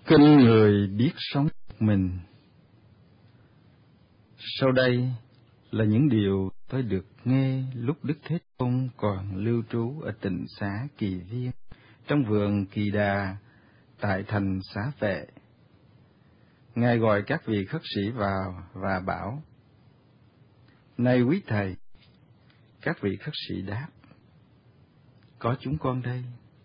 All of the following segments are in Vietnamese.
Kinh người biết sống một mình. Sau đây là những điều tôi được nghe lúc Đức Thế Tôn còn lưu trú ở tịnh xá Kỳ Viên, trong vườn Kỳ Đà, tại thành Xá Vệ. Ngài gọi các vị khất sĩ vào và bảo: "Này quý thầy." Các vị khất sĩ đáp: "Có chúng con đây."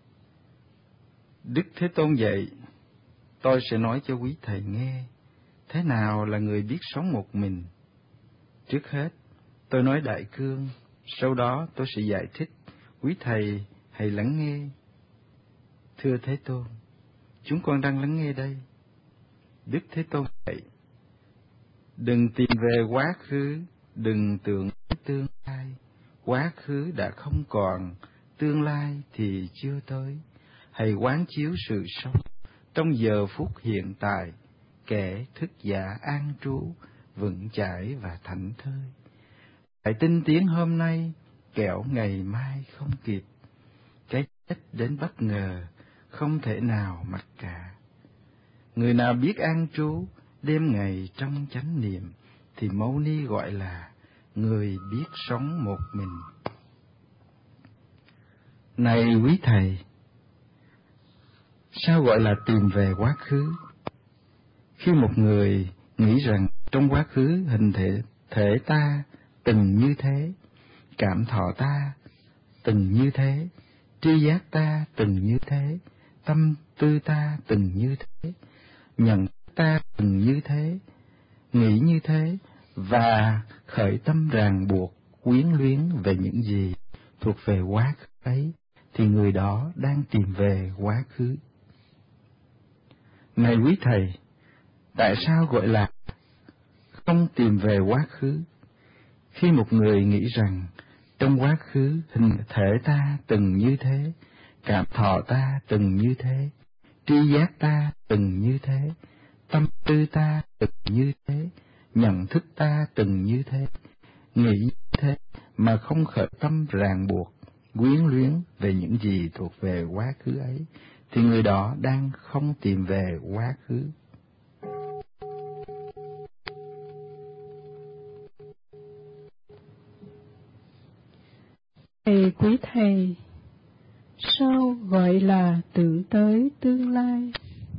Đức Thế Tôn dạy: "Tôi sẽ nói cho quý thầy nghe thế nào là người biết sống một mình. Trước hết, tôi nói đại cương, sau đó tôi sẽ giải thích, quý thầy hãy lắng nghe." Thưa Thế Tôn, chúng con đang lắng nghe đây. Đức Thế Tôn dạy: "Đừng tìm về quá khứ, đừng tưởng tương lai. Quá khứ đã không còn, tương lai thì chưa tới. Hãy quán chiếu sự sống trong giờ phút hiện tại, kẻ thức giả an trú, vững chãi và thảnh thơi. Hãy tinh tiến hôm nay, kẻo ngày mai không kịp. Cái chết đến bất ngờ, không thể nào mặc cả. Người nào biết an trú, đêm ngày trong chánh niệm, thì Mâu Ni gọi là người biết sống một mình." Này quý thầy, sao gọi là tìm về quá khứ? Khi một người nghĩ rằng trong quá khứ hình thể ta từng như thế, cảm thọ ta từng như thế, tri giác ta từng như thế, tâm tư ta từng như thế, nhận ta từng như thế, nghĩ như thế, và khởi tâm ràng buộc, quyến luyến về những gì thuộc về quá khứ ấy, thì người đó đang tìm về quá khứ. Này quý thầy, tại sao gọi là không tìm về quá khứ? Khi một người nghĩ rằng trong quá khứ hình thể ta từng như thế, cảm thọ ta từng như thế, tri giác ta từng như thế, tâm tư ta từng như thế, nhận thức ta từng như thế, nghĩ như thế, mà không khởi tâm ràng buộc, quyến luyến về những gì thuộc về quá khứ ấy, thì người đó đang không tìm về quá khứ. Thầy quý thầy, sao gọi là tưởng tới tương lai?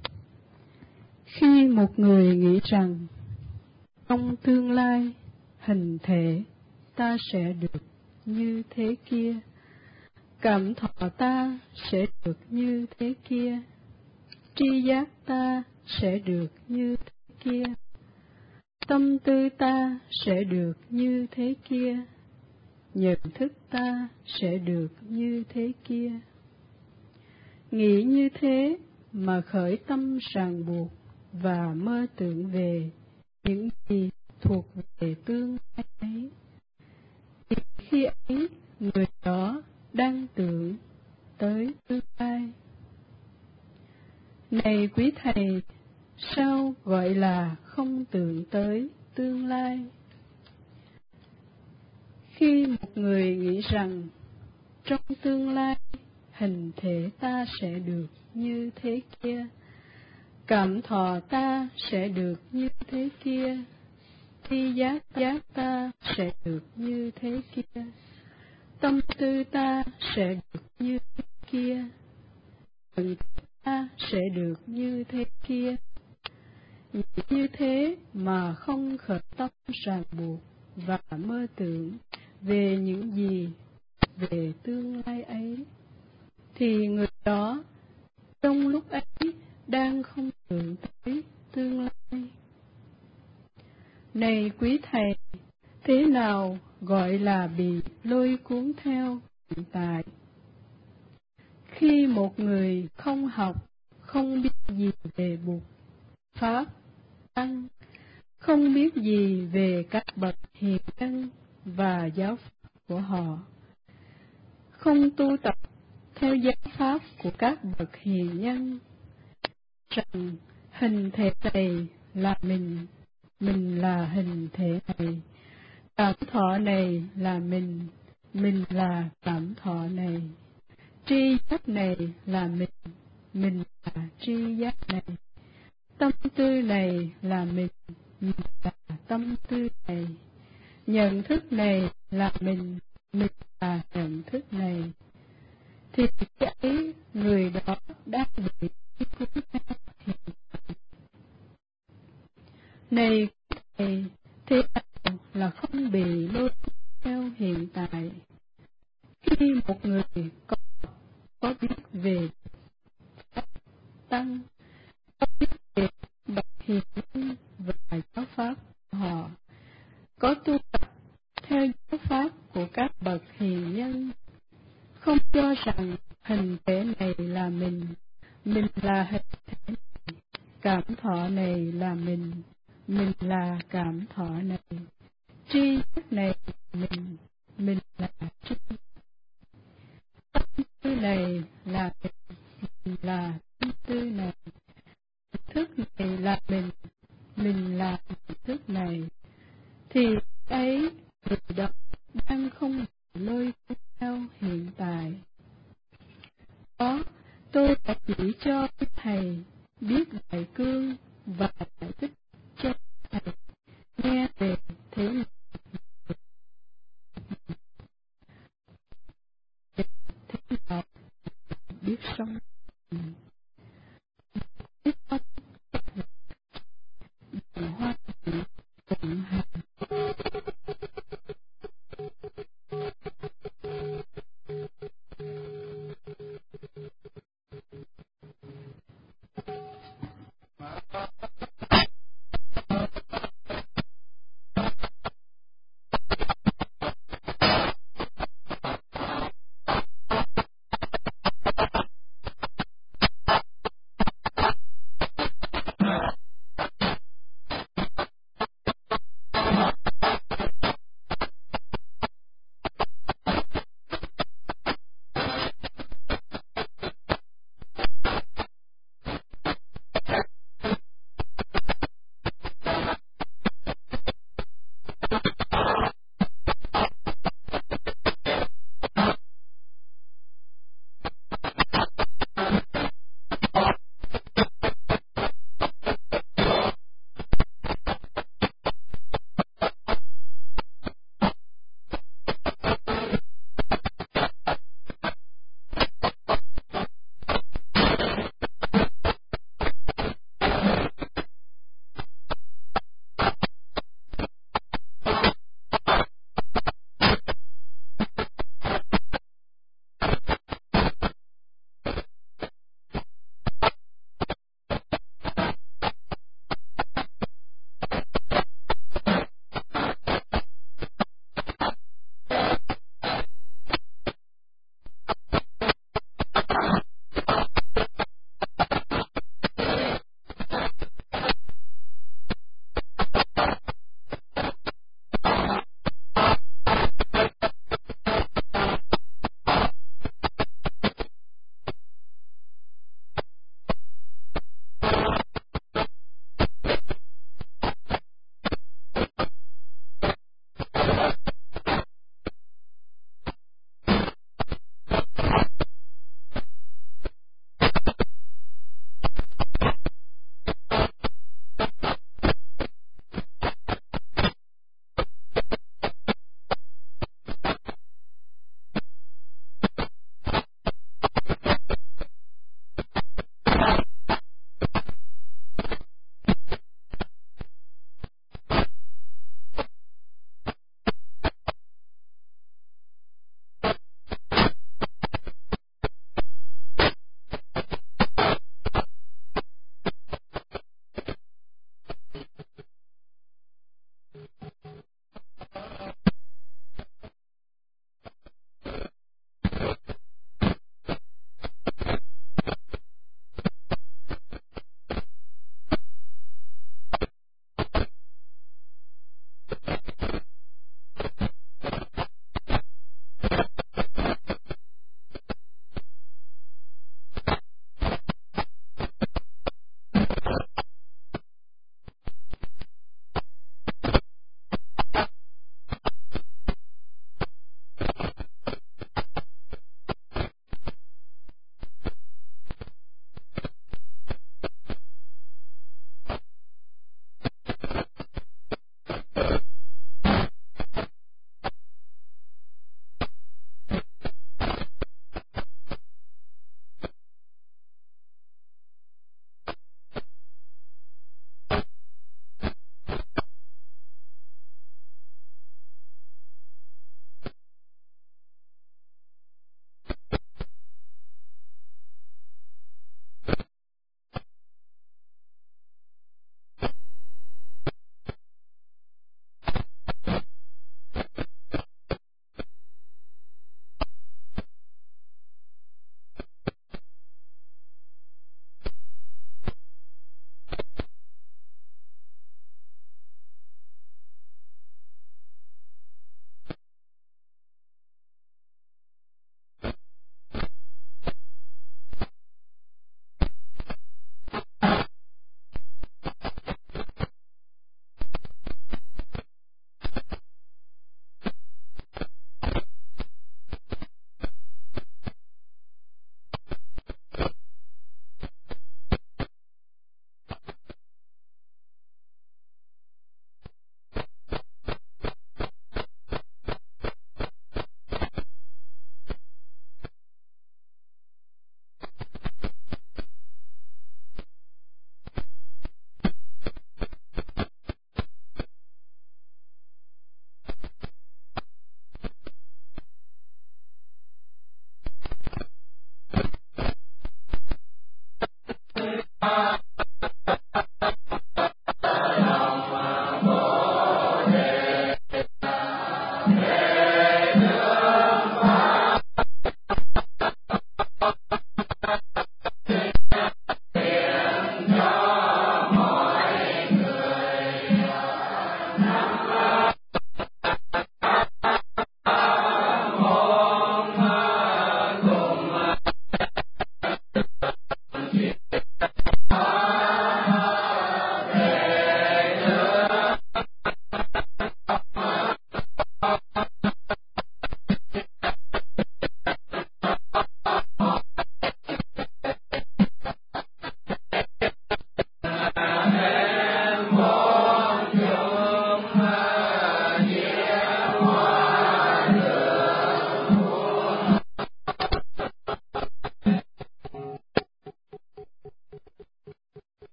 Khi một người nghĩ rằng trong tương lai hình thể ta sẽ được như thế kia, cảm thọ ta sẽ được như thế kia, tri giác ta sẽ được như thế kia, tâm tư ta sẽ được như thế kia, nhận thức ta sẽ được như thế kia. Nghĩ như thế mà khởi tâm ràng buộc và mơ tưởng về những gì thuộc về tương lai ấy, thì khi ấy người đó đang tưởng tới tương lai. Này quý thầy, sao gọi là không tưởng tới tương lai? Khi một người nghĩ rằng trong tương lai hình thể ta sẽ được như thế kia, cảm thọ ta sẽ được như thế kia, tri giác ta sẽ được như thế kia, tâm tư ta sẽ được như thế kia, nhận thức ta sẽ được như thế kia. Như thế mà không khởi tâm ràng buộc và mơ tưởng về những gì về tương lai ấy, thì người đó trong lúc ấy đang không tưởng tới tương lai. Này quý thầy, thế nào gọi là bị lôi cuốn theo hiện tại? Khi một người không học, không biết gì về Bụt, Pháp, Tăng, không biết gì về các bậc hiền nhân và giáo pháp của họ, không tu tập theo giáo pháp của các bậc hiền nhân, rằng hình thể này là mình là hình thể này, cảm thọ này là mình là cảm thọ này, tri giác này là mình là tri giác này, Tâm tư này là mình là tâm tư này. Nhận thức này là mình là nhận thức này. Thì cái ấy người đó đang bị cuốn theo hiện tại. Này thầy, thế nào là không bị lôi cuốn theo hiện tại? Khi một người có biết về pháp tăng, có biết về bậc hiền nhân và giáo pháp của họ, có tu tập theo giáo pháp của các bậc hiền nhân, không cho rằng hình thể này là mình là hình thể này, cảm thọ này là mình là cảm thọ này, tri thức này là mình là tri tâm tư này là mình là tâm tư này, thức này là mình là thức này, thì ấy người đó đang không bị lôi cuốn theo hiện tại. Đó, tôi đã chỉ cho thầy biết đại cương và giải thích cho thầy nghe về thế nào biết sống. Biết sống hoa vị cộng hạt.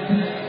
Amen.